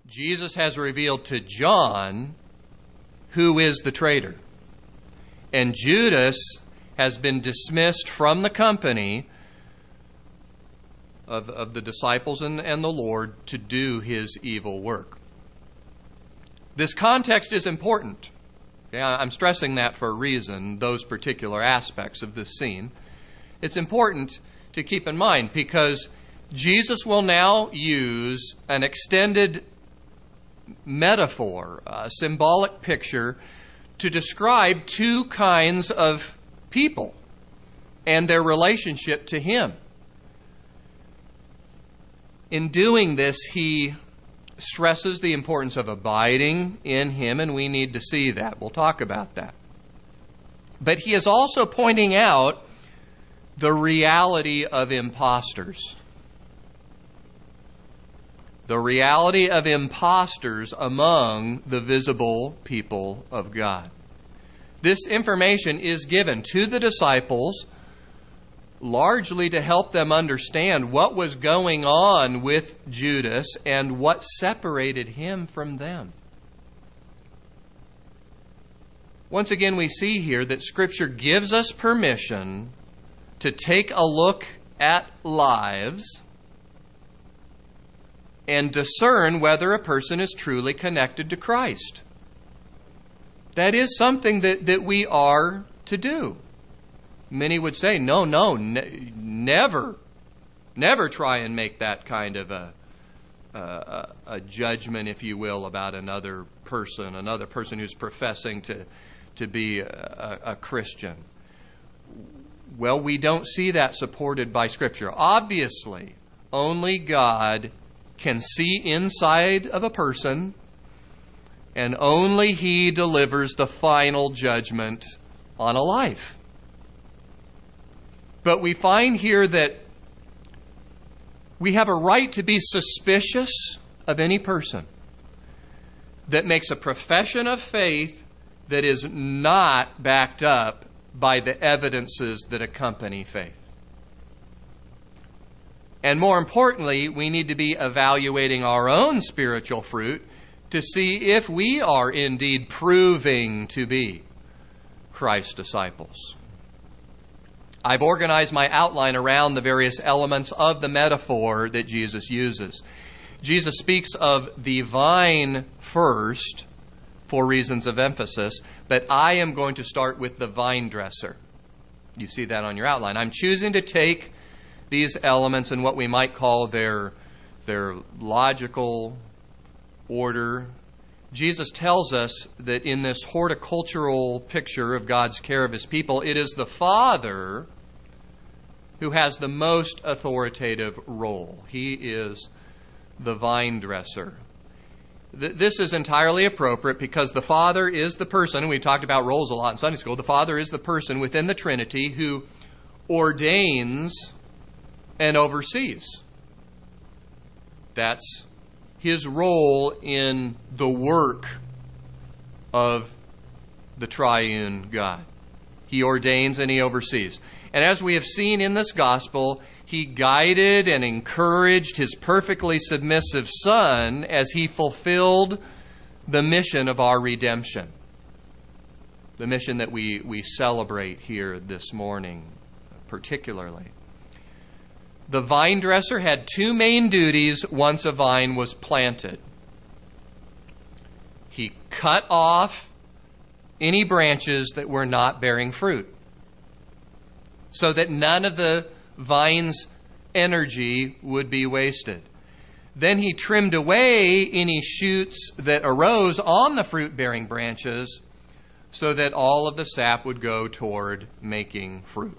Jesus has revealed to John who is the traitor. And Judas has been dismissed from the company of the disciples and the Lord to do his evil work. This context is important. Okay, I'm stressing that for a reason, those particular aspects of this scene. It's important to keep in mind because Jesus will now use an extended metaphor, a symbolic picture, to describe two kinds of people and their relationship to him. In doing this, he stresses the importance of abiding in him, and we need to see that. We'll talk about that. But he is also pointing out the reality of imposters. The reality of imposters among the visible people of God. This information is given to the disciples largely to help them understand what was going on with Judas and what separated him from them. Once again, we see here that Scripture gives us permission to take a look at lives and discern whether a person is truly connected to Christ. That is something that we are to do. Many would say, no, never try and make that kind of a judgment, if you will, about another person who's professing to be a Christian. Well, we don't see that supported by Scripture. Obviously, only God can see inside of a person, and only He delivers the final judgment on a life. But we find here that we have a right to be suspicious of any person that makes a profession of faith that is not backed up by the evidences that accompany faith. And more importantly, we need to be evaluating our own spiritual fruit to see if we are indeed proving to be Christ's disciples. I've organized my outline around the various elements of the metaphor that Jesus uses. Jesus speaks of the vine first for reasons of emphasis, but I am going to start with the vine dresser. You see that on your outline. I'm choosing to take these elements in what we might call their logical order. Jesus tells us that in this horticultural picture of God's care of His people, it is the Father who has the most authoritative role. He is the vine dresser. This is entirely appropriate because the Father is the person, and we talked about roles a lot in Sunday school, the Father is the person within the Trinity who ordains and oversees. That's His role in the work of the triune God. He ordains and He oversees. And as we have seen in this gospel, He guided and encouraged His perfectly submissive Son as He fulfilled the mission of our redemption. The mission that we celebrate here this morning, particularly. The vine dresser had two main duties once a vine was planted. He cut off any branches that were not bearing fruit, so that none of the vine's energy would be wasted. Then He trimmed away any shoots that arose on the fruit-bearing branches, so that all of the sap would go toward making fruit.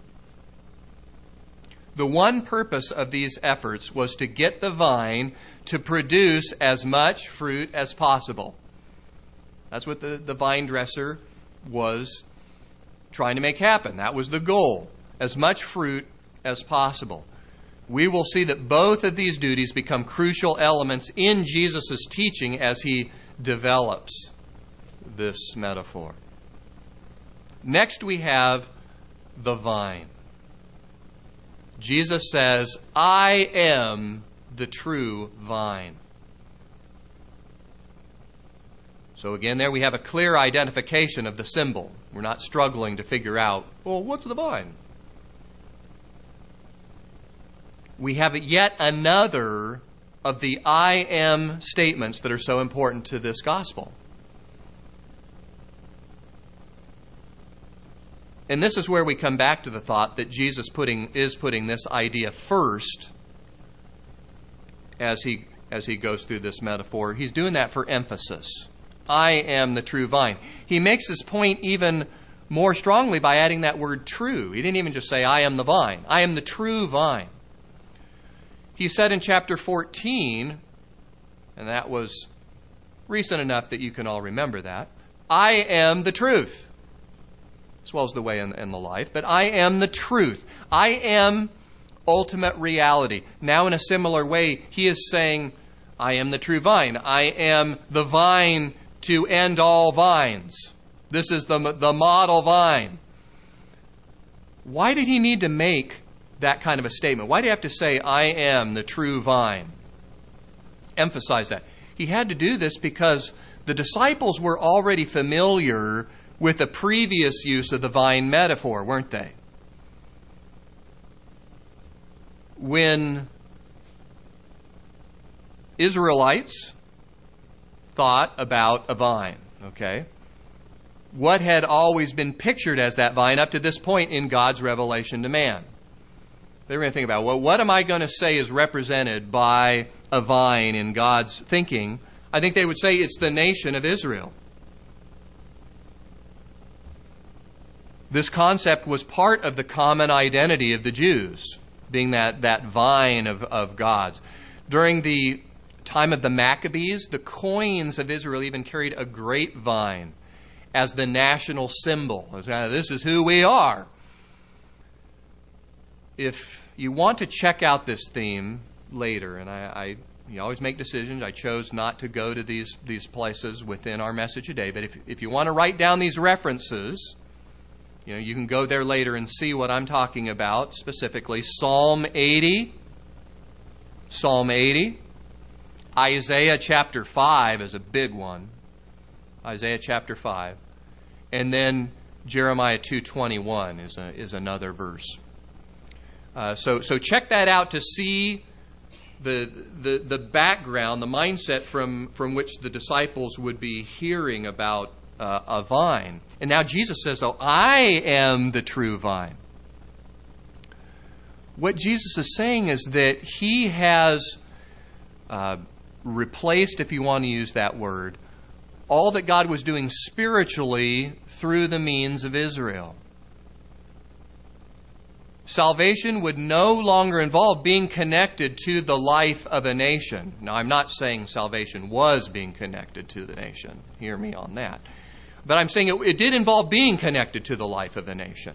The one purpose of these efforts was to get the vine to produce as much fruit as possible. That's what the vine dresser was trying to make happen. That was the goal. As much fruit as possible. We will see that both of these duties become crucial elements in Jesus' teaching as He develops this metaphor. Next we have the vine. Jesus says, I am the true vine. So again, there we have a clear identification of the symbol. We're not struggling to figure out, well, what's the vine? We have yet another of the I am statements that are so important to this gospel. And this is where we come back to the thought that Jesus is putting this idea first as he goes through this metaphor. He's doing that for emphasis. I am the true vine. He makes this point even more strongly by adding that word true. He didn't even just say, I am the vine. I am the true vine. He said in chapter 14, and that was recent enough that you can all remember that, I am the truth, as well as the way and the life, but I am the truth. I am ultimate reality. Now in a similar way, he is saying, I am the true vine. I am the vine to end all vines. This is the model vine. Why did he need to make that kind of a statement? Why do you have to say, I am the true vine? Emphasize that. He had to do this because the disciples were already familiar with the previous use of the vine metaphor, weren't they? When Israelites thought about a vine, okay, what had always been pictured as that vine up to this point in God's revelation to man? They were going to think about, well, what am I going to say is represented by a vine in God's thinking? I think they would say it's the nation of Israel. This concept was part of the common identity of the Jews, being that vine of God's. During the time of the Maccabees, the coins of Israel even carried a grapevine as the national symbol. This is who we are. If you want to check out this theme later, and you always make decisions. I chose not to go to these places within our message today, but if you want to write down these references, you can go there later and see what I'm talking about, specifically Psalm 80, Isaiah chapter 5 is a big one, Isaiah chapter 5, and then Jeremiah 2:21 is another verse. So check that out to see the background, the mindset from which the disciples would be hearing about a vine. And now Jesus says, I am the true vine. What Jesus is saying is that he has replaced, if you want to use that word, all that God was doing spiritually through the means of Israel. Salvation would no longer involve being connected to the life of a nation. Now, I'm not saying salvation was being connected to the nation. Hear me on that. But I'm saying it did involve being connected to the life of a nation.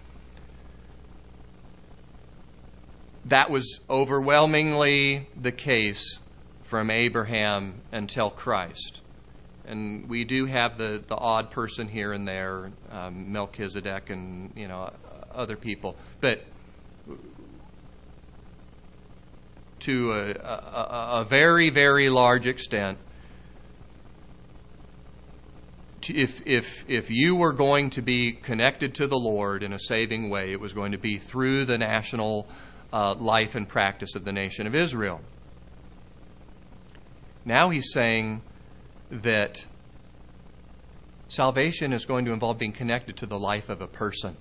That was overwhelmingly the case from Abraham until Christ. And we do have the odd person here and there, Melchizedek and other people. But to a very, very large extent, if you were going to be connected to the Lord in a saving way, it was going to be through the national life and practice of the nation of Israel. Now he's saying that salvation is going to involve being connected to the life of a person.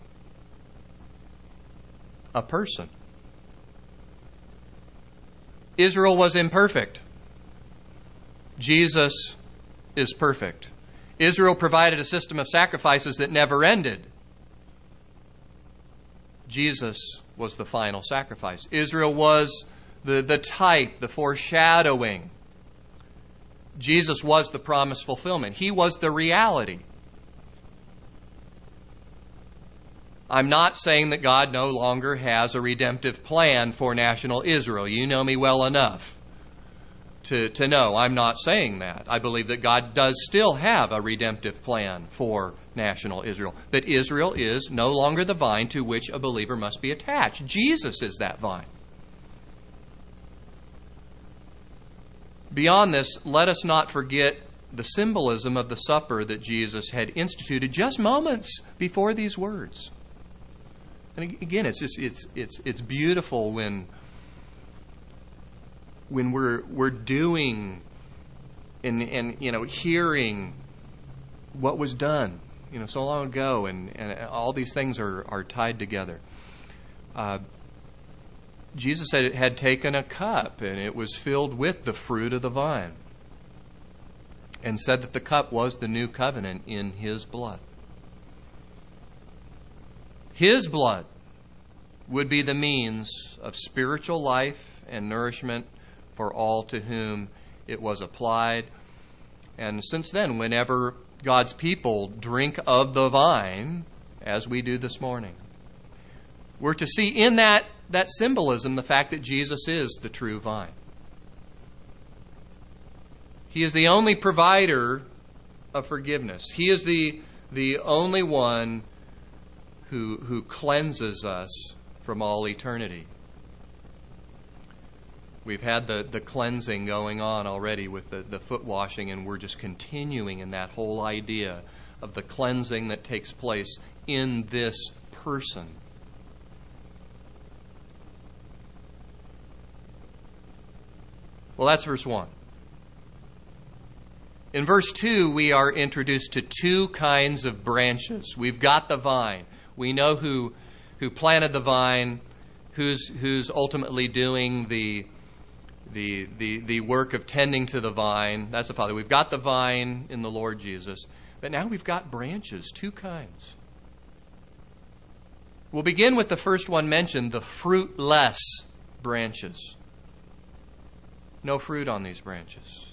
A person. Israel was imperfect. Jesus is perfect. Israel provided a system of sacrifices that never ended. Jesus was the final sacrifice. Israel was the type, the foreshadowing. Jesus was the promised fulfillment. He was the reality. I'm not saying that God no longer has a redemptive plan for national Israel. You know me well enough to know I'm not saying that. I believe that God does still have a redemptive plan for national Israel. But Israel is no longer the vine to which a believer must be attached. Jesus is that vine. Beyond this, let us not forget the symbolism of the supper that Jesus had instituted just moments before these words. And again, it's beautiful when we're doing and hearing what was done so long ago, and all these things are tied together. Jesus had taken a cup, and it was filled with the fruit of the vine, and said that the cup was the new covenant in His blood. His blood would be the means of spiritual life and nourishment for all to whom it was applied. And since then, whenever God's people drink of the vine, as we do this morning, we're to see in that symbolism the fact that Jesus is the true vine. He is the only provider of forgiveness. He is the only one who cleanses us from all eternity. We've had the cleansing going on already with the foot washing, and we're just continuing in that whole idea of the cleansing that takes place in this person. Well, that's verse 1. In verse 2, we are introduced to two kinds of branches. We've got the vine. We know who planted the vine, who's ultimately doing the work of tending to the vine. That's the Father. We've got the vine in the Lord Jesus. But now we've got branches, two kinds. We'll begin with the first one mentioned, the fruitless branches. No fruit on these branches.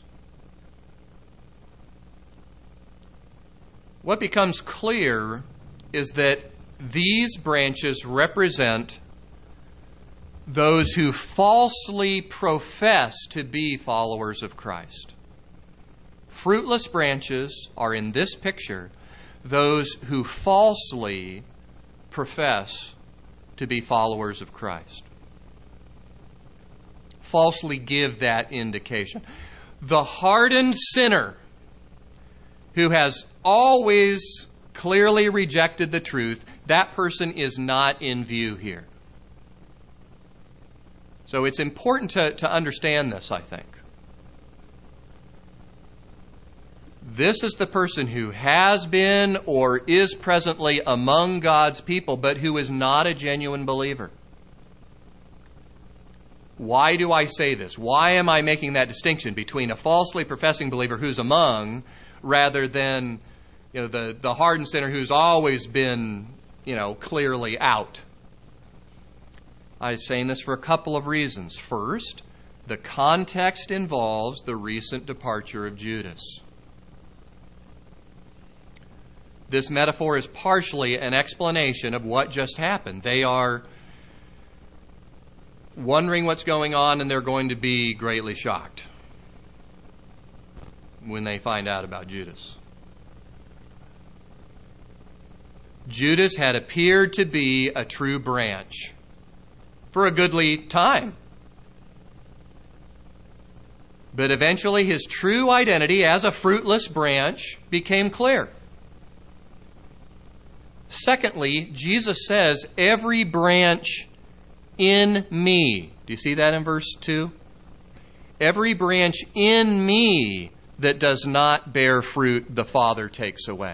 What becomes clear is that these branches represent those who falsely profess to be followers of Christ. Fruitless branches are, in this picture, those who falsely profess to be followers of Christ. Falsely give that indication. The hardened sinner who has always clearly rejected the truth, that person is not in view here. So it's important to understand this, I think. This is the person who has been or is presently among God's people, but who is not a genuine believer. Why do I say this? Why am I making that distinction between a falsely professing believer who's among, rather than the hardened sinner who's always been clearly out? I'm saying this for a couple of reasons. First, the context involves the recent departure of Judas. This metaphor is partially an explanation of what just happened. They are wondering what's going on, and they're going to be greatly shocked when they find out about Judas. Judas had appeared to be a true branch for a goodly time. But eventually his true identity as a fruitless branch became clear. Secondly, Jesus says, every branch in me. Do you see that in verse 2? Every branch in me that does not bear fruit, the Father takes away.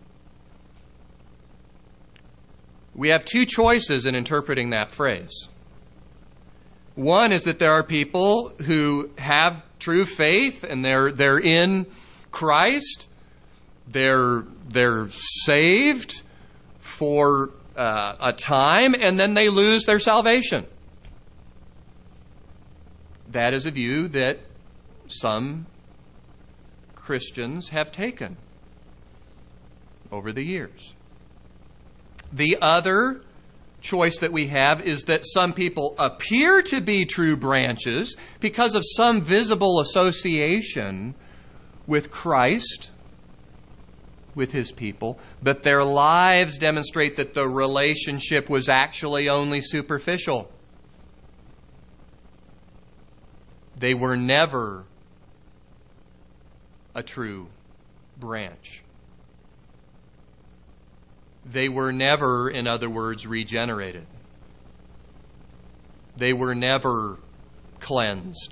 We have two choices in interpreting that phrase. One is that there are people who have true faith and they're in Christ. They're saved for a time, and then they lose their salvation. That is a view that some Christians have taken over the years. The other choice that we have is that some people appear to be true branches because of some visible association with Christ, with His people, but their lives demonstrate that the relationship was actually only superficial. They were never a true branch. They were never, in other words, regenerated. They were never cleansed.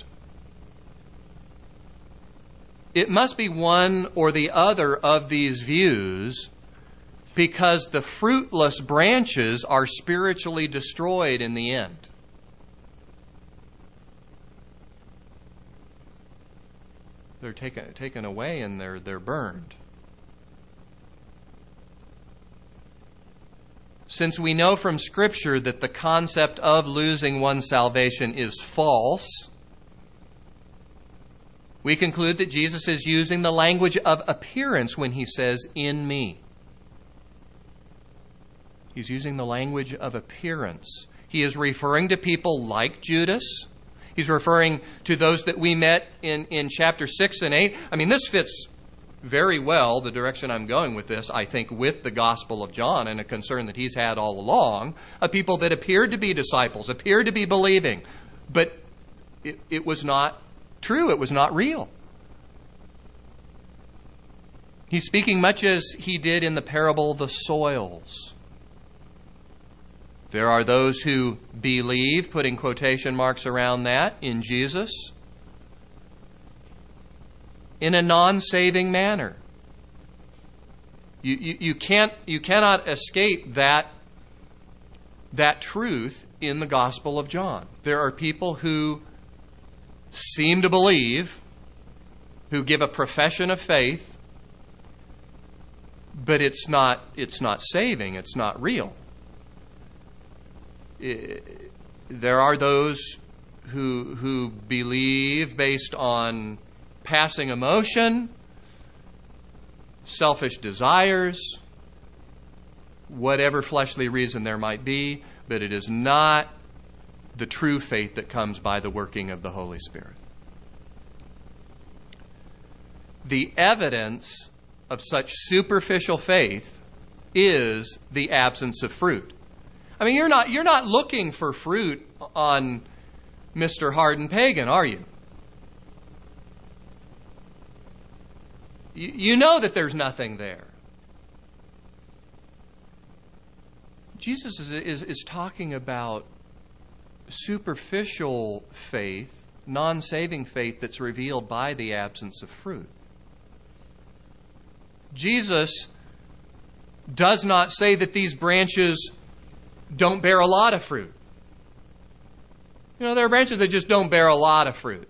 It must be one or the other of these views, because the fruitless branches are spiritually destroyed in the end. They're taken away and they're burned. Since we know from Scripture that the concept of losing one's salvation is false, we conclude that Jesus is using the language of appearance when he says, "in me." He's using the language of appearance. He is referring to people like Judas. He's referring to those that we met in chapter 6 and 8. I mean, this fits very well, the direction I'm going with this, I think, with the Gospel of John and a concern that he's had all along, of people that appeared to be disciples, appeared to be believing, but it was not true. It was not real. He's speaking much as he did in the parable of the soils. There are those who believe, putting quotation marks around that, in Jesus in a non-saving manner. You cannot escape that truth in the Gospel of John. There are people who seem to believe, who give a profession of faith, but it's not saving, it's not real. There are those who believe based on passing emotion, selfish desires, whatever fleshly reason there might be, but it is not the true faith that comes by the working of the Holy Spirit. The evidence of such superficial faith is the absence of fruit. I mean, you're not looking for fruit on Mr. Hardened Pagan, are you? You know that there's nothing there. Jesus is talking about superficial faith, non-saving faith that's revealed by the absence of fruit. Jesus does not say that these branches don't bear a lot of fruit. You know, there are branches that just don't bear a lot of fruit.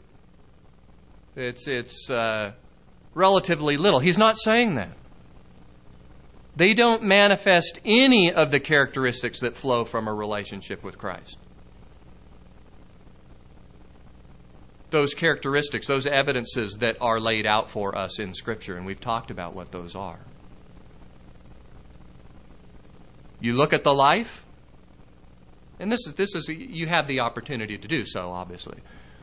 It's relatively little. He's not saying that. They don't manifest any of the characteristics that flow from a relationship with Christ. Those characteristics, those evidences that are laid out for us in Scripture, and we've talked about what those are. You look at the life, and this is you have the opportunity to do so, obviously.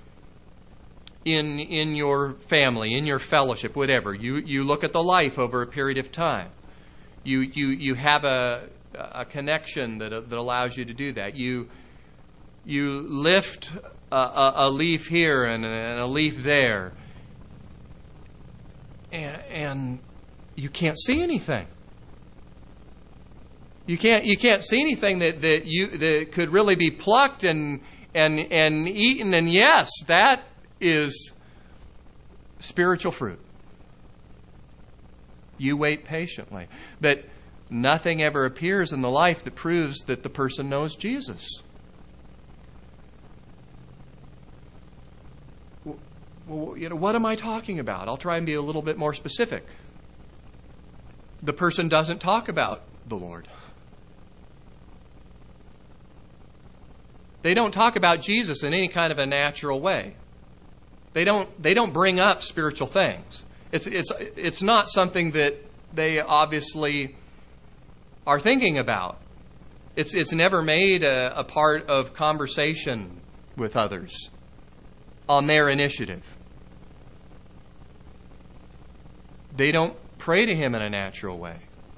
In your family, in your fellowship, whatever, you look at the life over a period of time. You have a connection that allows you to do that. You lift a leaf here and a leaf there, and you can't see anything. You can't see anything that could really be plucked and eaten. And yes, that is spiritual fruit. You wait patiently, but nothing ever appears in the life that proves that the person knows Jesus. Well, what am I talking about? I'll try and be a little bit more specific. The person doesn't talk about the Lord. They don't talk about Jesus in any kind of a natural way. They don't bring up spiritual things. It's not something that they obviously are thinking about. It's never made a part of conversation with others on their initiative. They don't pray to Him in a natural way.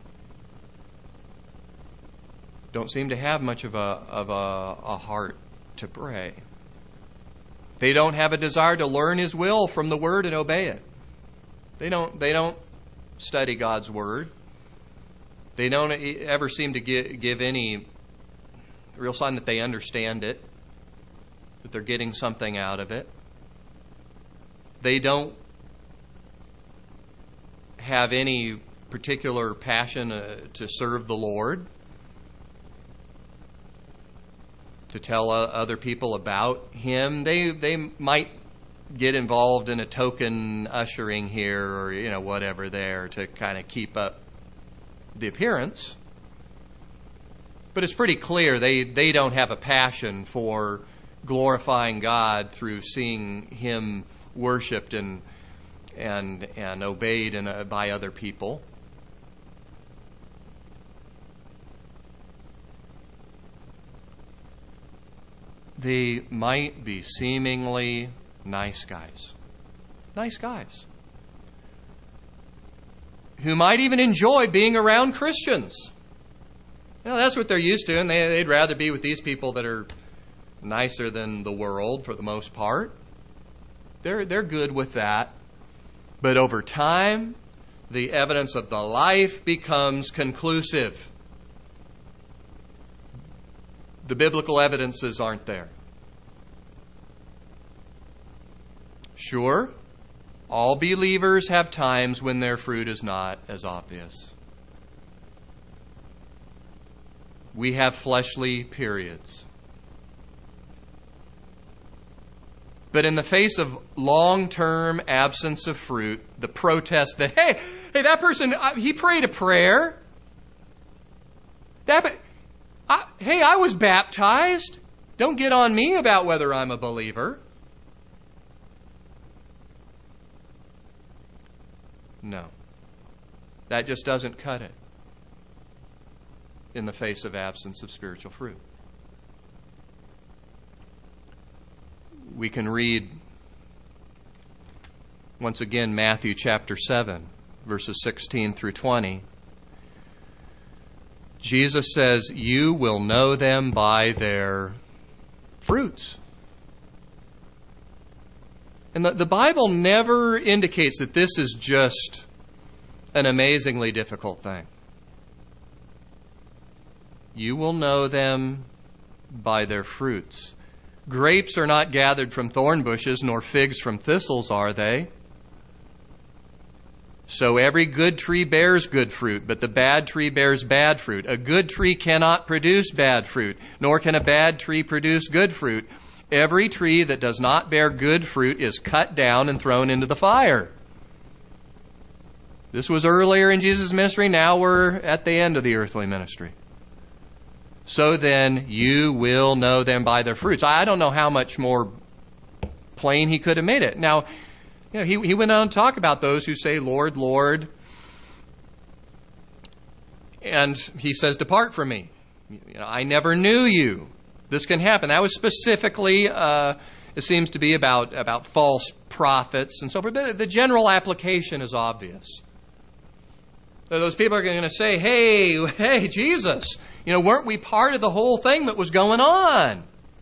Don't seem to have much of a heart to pray. They don't have a desire to learn His will from the Word and obey it. They don't study God's Word. They don't ever seem to give any real sign that they understand it, that they're getting something out of it. They don't have any particular passion to serve the Lord, to tell other people about Him. They might get involved in a token ushering here or whatever there to kind of keep up the appearance. But it's pretty clear they don't have a passion for glorifying God through seeing Him worshipped and obeyed by other people. They might be seemingly nice guys who might even enjoy being around Christians. That's what they're used to, and they'd rather be with these people that are nicer than the world for the most part. They're good with that. But over time, the evidence of the life becomes conclusive. The biblical evidences aren't there. Sure, all believers have times when their fruit is not as obvious. We have fleshly periods. But in the face of long-term absence of fruit, the protest that, hey, that person, he prayed a prayer. I was baptized. Don't get on me about whether I'm a believer. No. That just doesn't cut it in the face of absence of spiritual fruit. We can read, once again, Matthew chapter 7, verses 16 through 20. Jesus says, "You will know them by their fruits." And the Bible never indicates that this is just an amazingly difficult thing. You will know them by their fruits. Grapes are not gathered from thorn bushes, nor figs from thistles, are they? So every good tree bears good fruit, but the bad tree bears bad fruit. A good tree cannot produce bad fruit, nor can a bad tree produce good fruit. Every tree that does not bear good fruit is cut down and thrown into the fire. This was earlier in Jesus' ministry. Now we're at the end of the earthly ministry. So then you will know them by their fruits. I don't know how much more plain he could have made it. Now, he went on to talk about those who say, "Lord, Lord." And he says, "Depart from me. I never knew you." This can happen. That was specifically, it seems to be about false prophets and so forth. But the general application is obvious. So those people are going to say, hey, Jesus, weren't we part of the whole thing that was going on?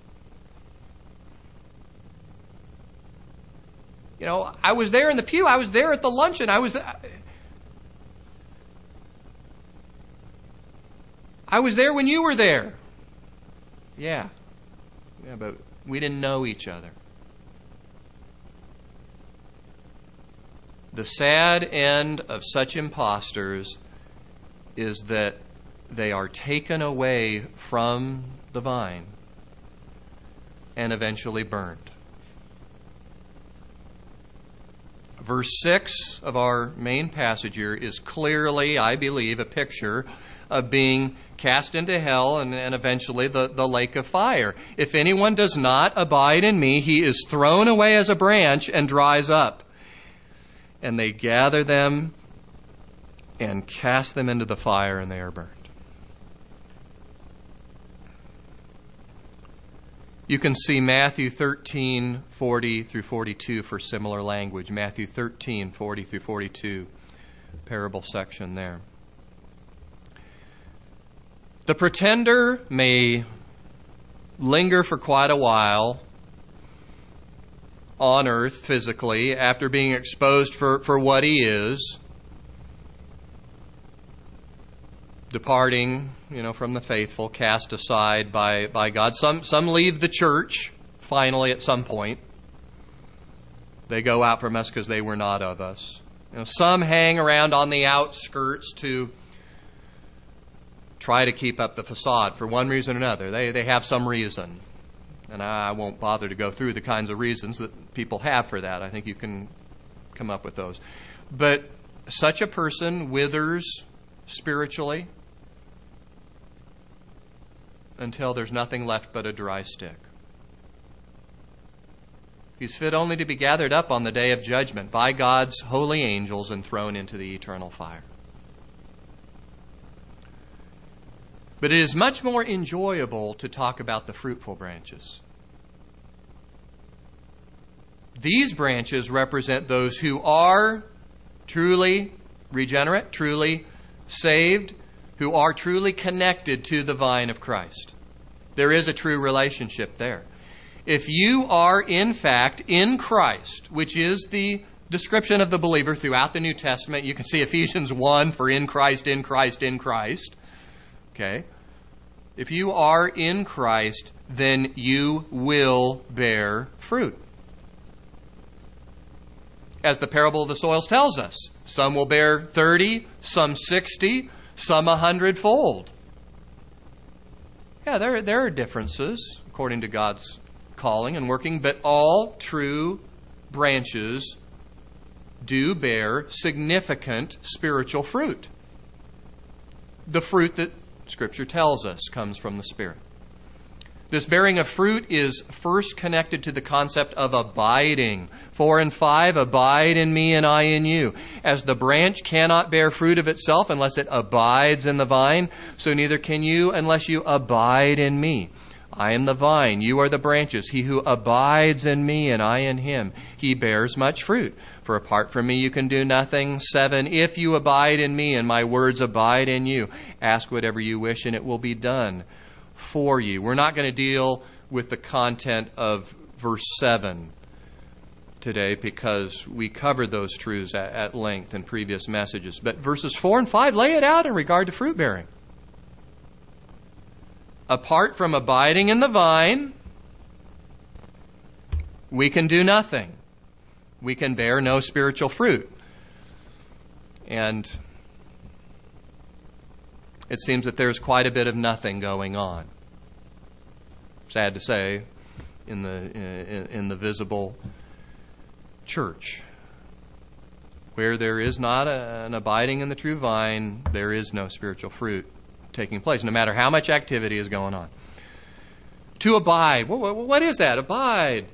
I was there in the pew. I was there at the luncheon. I was there when you were there. Yeah, but we didn't know each other. The sad end of such impostors is that they are taken away from the vine and eventually burned. Verse 6 of our main passage here is clearly, I believe, a picture of being cast into hell and eventually the lake of fire. If anyone does not abide in me, he is thrown away as a branch and dries up. And they gather them and cast them into the fire, and they are burned. You can see Matthew 13, 40 through 42 for similar language. Matthew 13, 40 through 42, parable section there. The pretender may linger for quite a while on earth physically, after being exposed for what he is, departing, from the faithful, cast aside by God. Some leave the church, finally, at some point. They go out from us because they were not of us. Some hang around on the outskirts to try to keep up the facade for one reason or another. They have some reason. And I won't bother to go through the kinds of reasons that people have for that. I think you can come up with those. But such a person withers spiritually until there's nothing left but a dry stick. He's fit only to be gathered up on the day of judgment by God's holy angels and thrown into the eternal fire. But it is much more enjoyable to talk about the fruitful branches. These branches represent those who are truly regenerate, truly saved, who are truly connected to the vine of Christ. There is a true relationship there. If you are, in fact, in Christ, which is the description of the believer throughout the New Testament, you can see Ephesians 1 for in Christ, in Christ, in Christ. Okay? If you are in Christ, then you will bear fruit. As the parable of the soils tells us, some will bear 30, some 60, some 100-fold. Yeah, there are differences according to God's calling and working, but all true branches do bear significant spiritual fruit. The fruit that Scripture tells us comes from the Spirit. This bearing of fruit is first connected to the concept of abiding. 4 and 5, abide in me and I in you. As the branch cannot bear fruit of itself unless it abides in the vine, so neither can you unless you abide in me. I am the vine, you are the branches. He who abides in me and I in him, he bears much fruit. For apart from me you can do nothing. 7, if you abide in me and my words abide in you, ask whatever you wish and it will be done for you. We're not going to deal with the content of verse 7 today because we covered those truths at length in previous messages. But verses 4 and 5 lay it out in regard to fruit bearing. Apart from abiding in the vine, we can do nothing. We can bear no spiritual fruit. And it seems that there's quite a bit of nothing going on. Sad to say, in the visible church. Where there is not an abiding in the true vine, there is no spiritual fruit taking place, no matter how much activity is going on. To abide, what is that? Abide.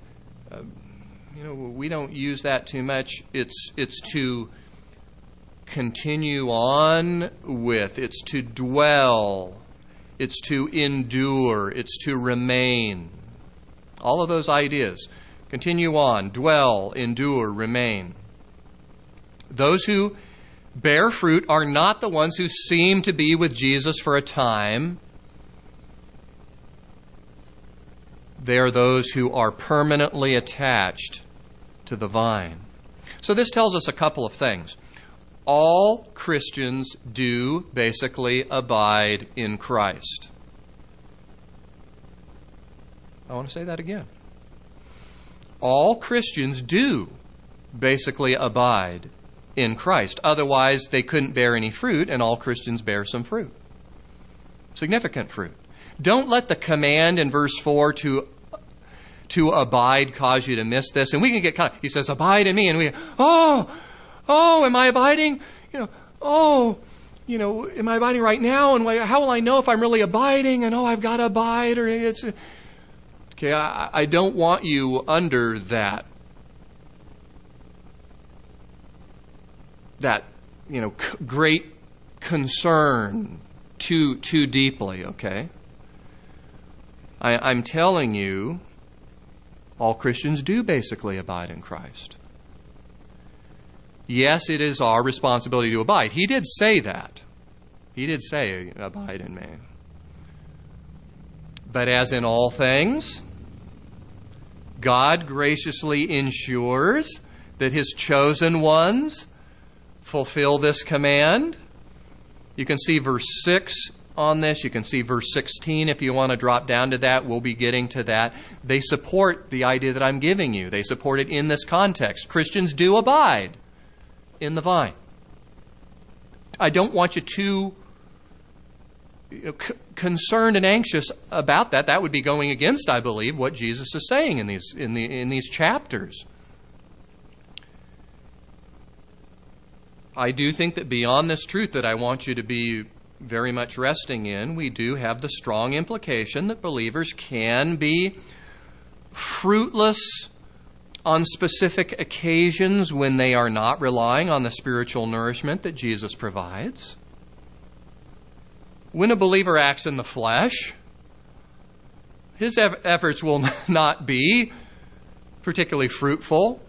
We don't use that too much. It's to continue on with. It's to dwell. It's to endure. It's to remain. All of those ideas. Continue on, dwell, endure, remain. Those who bear fruit are not the ones who seem to be with Jesus for a time. They are those who are permanently attached to the vine. So this tells us a couple of things. All Christians do basically abide in Christ. I want to say that again. All Christians do basically abide in Christ. Otherwise, they couldn't bear any fruit, and all Christians bear some fruit. Significant fruit. Don't let the command in verse 4 to abide cause you to miss this. And we can get he says, abide in me, and we am I abiding? Am I abiding right now? And how will I know if I'm really abiding? And I've got to abide, or it's... Okay, I don't want you under that great concern too deeply, okay? I'm telling you, all Christians do basically abide in Christ. Yes, it is our responsibility to abide. He did say that. He did say, abide in me. But as in all things, God graciously ensures that His chosen ones fulfill this command. You can see verse 6 on this. You can see verse 16 if you want to drop down to that. We'll be getting to that. They support the idea that I'm giving you. They support it in this context. Christians do abide in the vine. I don't want you too concerned and anxious about that. That would be going against, I believe, what Jesus is saying in these chapters. I do think that beyond this truth that I want you to be very much resting in, we do have the strong implication that believers can be fruitless on specific occasions when they are not relying on the spiritual nourishment that Jesus provides. When a believer acts in the flesh, his efforts will not be particularly fruitful,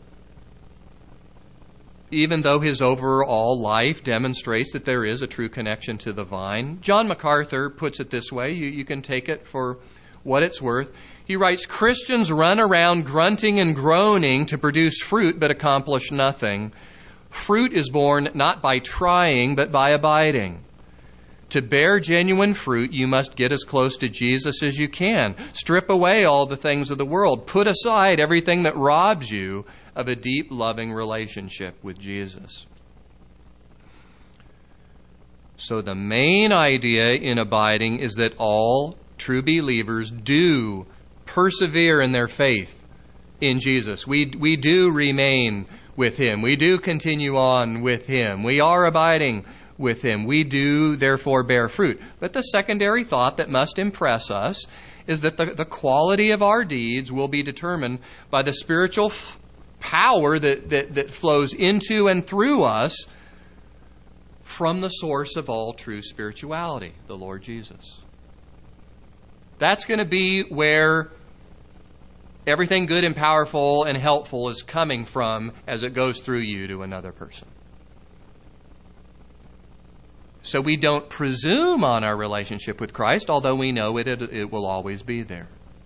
even though his overall life demonstrates that there is a true connection to the vine. John MacArthur puts it this way. You can take it for what it's worth. He writes, Christians run around grunting and groaning to produce fruit, but accomplish nothing. Fruit is born not by trying, but by abiding. To bear genuine fruit, you must get as close to Jesus as you can. Strip away all the things of the world. Put aside everything that robs you of a deep, loving relationship with Jesus. So the main idea in abiding is that all true believers do persevere in their faith in Jesus. We do remain with Him. We do continue on with Him. We are abiding with Him. We do, therefore, bear fruit. But the secondary thought that must impress us is that the quality of our deeds will be determined by the spiritual power that flows into and through us from the source of all true spirituality, the Lord Jesus. That's going to be where everything good and powerful and helpful is coming from as it goes through you to another person. So we don't presume on our relationship with Christ, although we know it will always be there.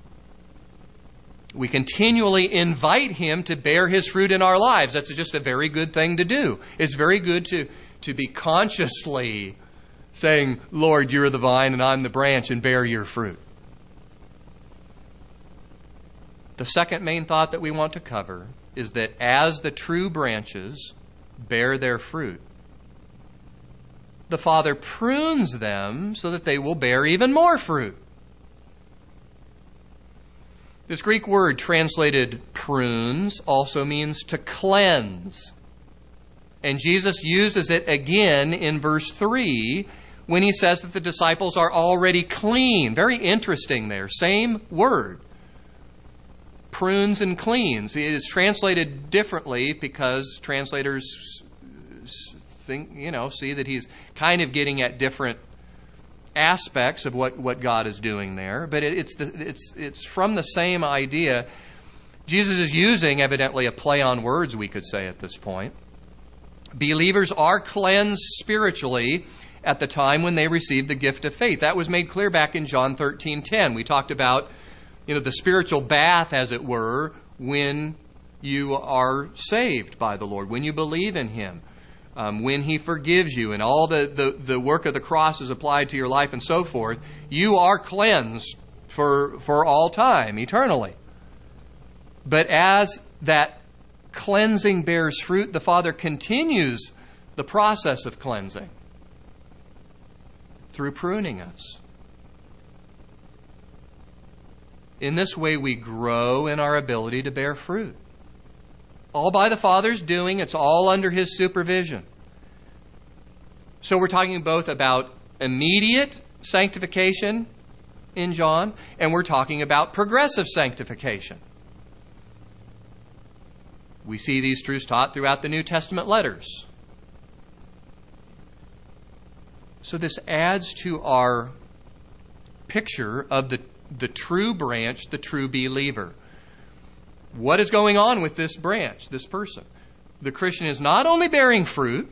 We continually invite Him to bear His fruit in our lives. That's just a very good thing to do. It's very good to be consciously saying, Lord, you're the vine and I'm the branch, and bear your fruit. The second main thought that we want to cover is that as the true branches bear their fruit, the Father prunes them so that they will bear even more fruit. This Greek word translated prunes also means to cleanse. And Jesus uses it again in verse 3 when He says that the disciples are already clean. Very interesting there. Same word. Prunes and cleans. It is translated differently because translators see that He's kind of getting at different aspects of what God is doing there. But it's from the same idea. Jesus is using, evidently, a play on words, we could say at this point. Believers are cleansed spiritually at the time when they receive the gift of faith. That was made clear back in John 13:10. We talked about the spiritual bath, as it were, when you are saved by the Lord, when you believe in Him, when He forgives you, and all the work of the cross is applied to your life and so forth. You are cleansed for all time, eternally. But as that cleansing bears fruit, the Father continues the process of cleansing through pruning us. In this way, we grow in our ability to bear fruit. All by the Father's doing. It's all under His supervision. So we're talking both about immediate sanctification in John, and we're talking about progressive sanctification. We see these truths taught throughout the New Testament letters. So this adds to our picture of the true branch, the true believer. What is going on with this branch, this person? The Christian is not only bearing fruit,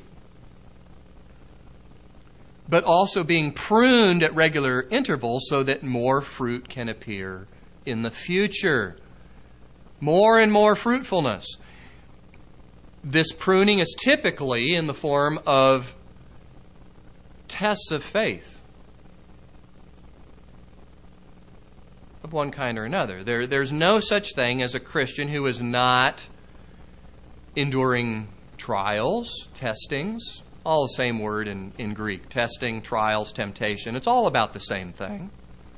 but also being pruned at regular intervals so that more fruit can appear in the future. More and more fruitfulness. This pruning is typically in the form of tests of faith of one kind or another. There's no such thing as a Christian who is not enduring trials, testings, all the same word in Greek. Testing, trials, temptation. It's all about the same thing.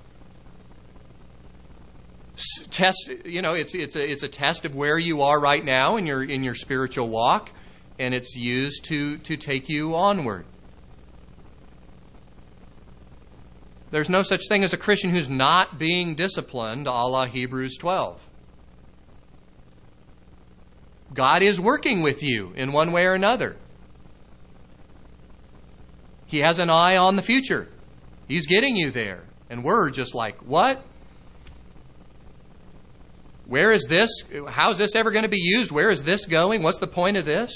Test, it's a test of where you are right now in your spiritual walk, and it's used to take you onward. There's no such thing as a Christian who's not being disciplined, a la Hebrews 12. God is working with you in one way or another. He has an eye on the future. He's getting you there. And we're just like, what? Where is this? How is this ever going to be used? Where is this going? What's the point of this?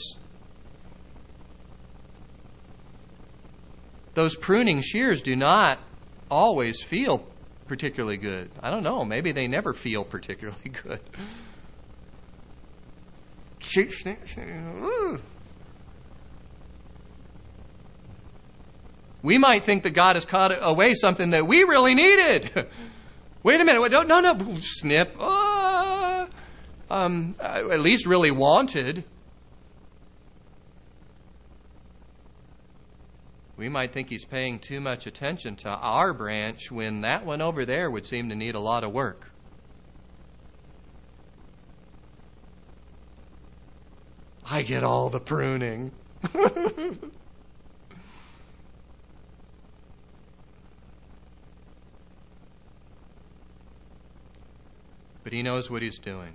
Those pruning shears do not always feel particularly good. I don't know. Maybe they never feel particularly good. We might think that God has cut away something that we really needed. Wait a minute. No. Snip. At least really wanted. We might think He's paying too much attention to our branch when that one over there would seem to need a lot of work. I get all the pruning. But He knows what He's doing.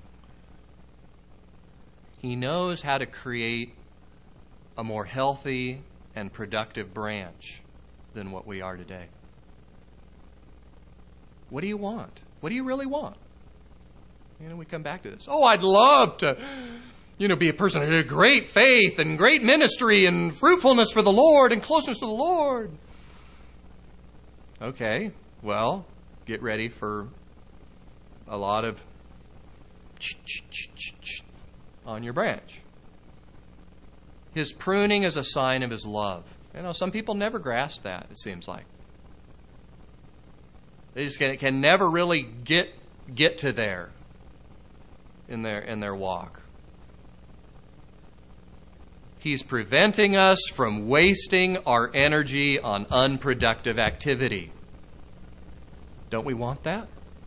He knows how to create a more healthy and productive branch than what we are today. What do you want? What do you really want? We come back to this. Oh, I'd love to, be a person of great faith and great ministry and fruitfulness for the Lord and closeness to the Lord. Okay, well, get ready for a lot of on your branch. His pruning is a sign of His love. Some people never grasp that, it seems like. They just can never really get to there in their walk. He's preventing us from wasting our energy on unproductive activity. Don't we want that?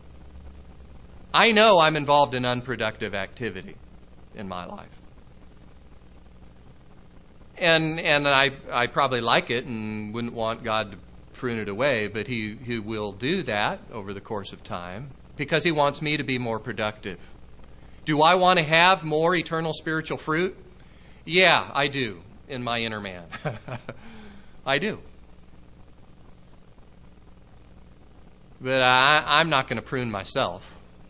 I know I'm involved in unproductive activity in my life. And I probably like it and wouldn't want God to prune it away, but He will do that over the course of time because He wants me to be more productive. Do I want to have more eternal spiritual fruit? Yeah, I do, in my inner man. I do. But I'm not going to prune myself.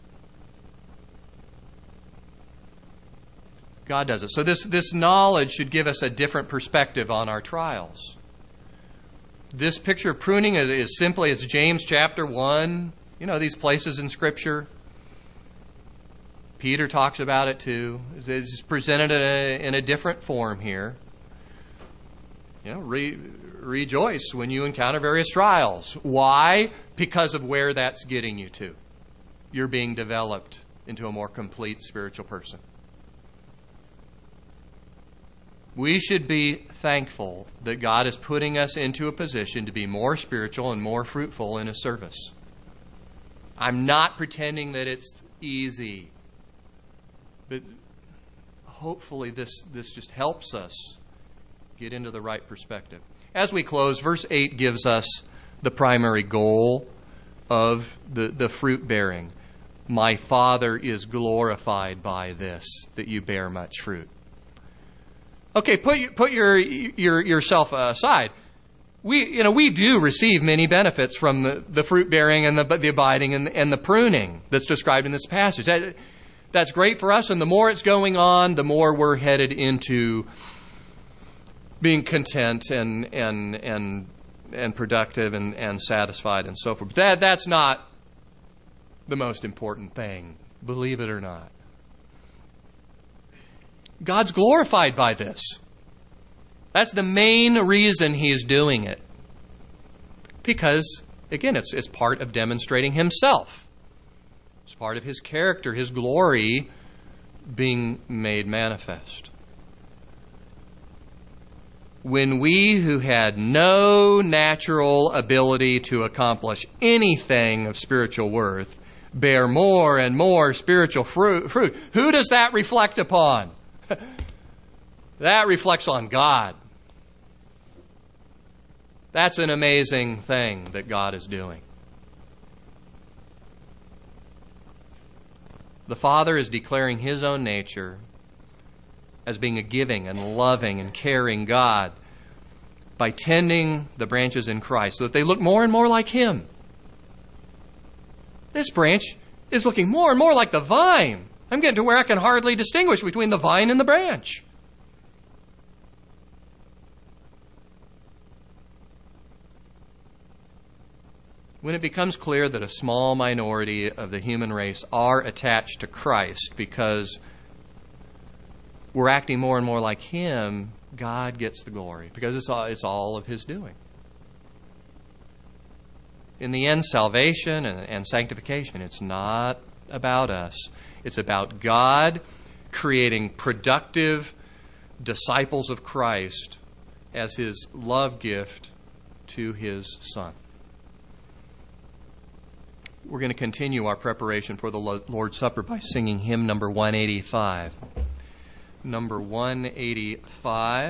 God does it. So this knowledge should give us a different perspective on our trials. This picture of pruning is simply as James chapter 1, these places in Scripture. Peter talks about it too. It's presented in a different form here. Rejoice when you encounter various trials. Why? Because of where that's getting you to. You're being developed into a more complete spiritual person. We should be thankful that God is putting us into a position to be more spiritual and more fruitful in His service. I'm not pretending that it's easy, but hopefully this just helps us get into the right perspective. As we close, verse 8 gives us the primary goal of the fruit bearing. My Father is glorified by this, that you bear much fruit. Okay, put yourself aside. We do receive many benefits from the fruit bearing and the abiding and the pruning that's described in this passage. That's great for us, and the more it's going on, the more we're headed into being content and productive and satisfied and so forth. That's not the most important thing, believe it or not. God's glorified by this. That's the main reason He's doing it. Because, again, it's part of demonstrating Himself. It's part of His character, His glory being made manifest. When we who had no natural ability to accomplish anything of spiritual worth bear more and more spiritual fruit, who does that reflect upon? That reflects on God. That's an amazing thing that God is doing. The Father is declaring His own nature as being a giving and loving and caring God by tending the branches in Christ so that they look more and more like Him. This branch is looking more and more like the vine. I'm getting to where I can hardly distinguish between the vine and the branch. When it becomes clear that a small minority of the human race are attached to Christ because we're acting more and more like Him, God gets the glory because it's all of His doing. In the end, salvation and sanctification, it's not about us. It's about God creating productive disciples of Christ as His love gift to His Son. We're going to continue our preparation for the Lord's Supper by singing hymn number 185. Number 185.